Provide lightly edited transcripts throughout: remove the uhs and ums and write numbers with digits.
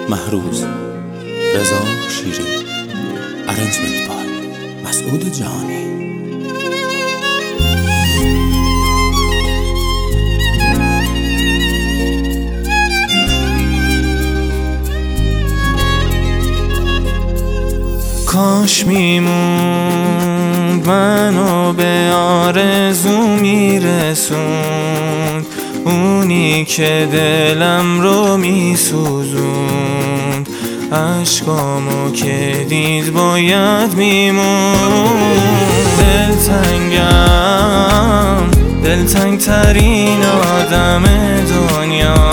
محروز، رضا شیری، ارنجمنت بای مسعود جهانی. کاش میموند منو به آرزو میرسوند، اونی که دلم رو میسوزوند. عشقامو که دید باید میموند. دلتنگ ترین آدم دنیا،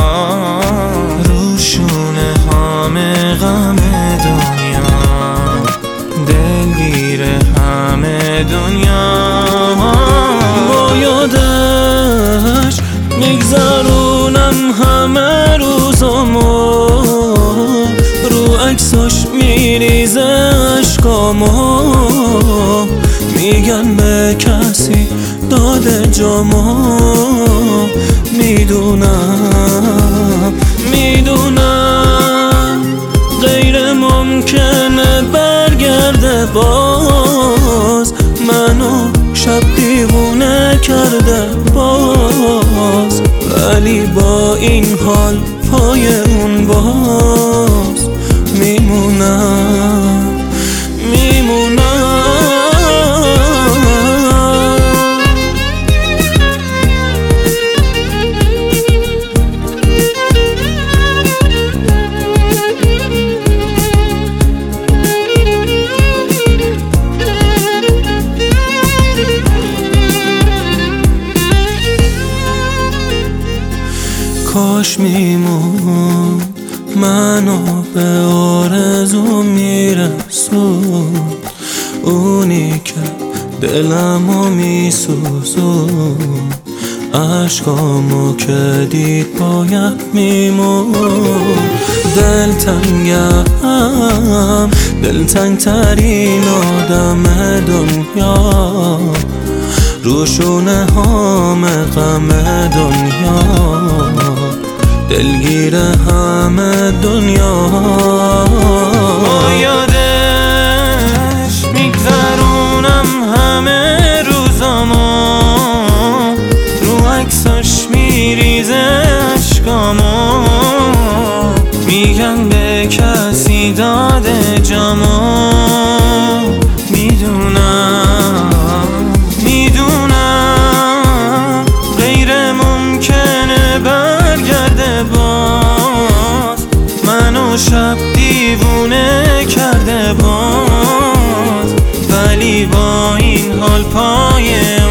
روشونه همه غم دنیا، دلگیر همه دنیا. با یادش میگذرونم همه روزامو، رو عکساش میریزه عشقامو. میگن به کسی داده جامو، میدونم غیر ممکنه برگرده باز، منو شب دیوونه کرده باز. ولی با این حال پای اون باز میمونم. کاش میموند منو به آرزو میرسوند، اونی که دلمو میسوزوند. عشقامو که دید باید میموند. دلتنگ ترین آدم دنیا، روشونه همه غم دنیا، دلگیر همه دنیا. با یادش میگذرونم همه روزامو، رو عکساش میریزه عشقامو. میگن به کسی داده جامو، میدونم غیر ممکنه برگرده باز، منو شب دیوونه کرده باز. ولی با این حال پای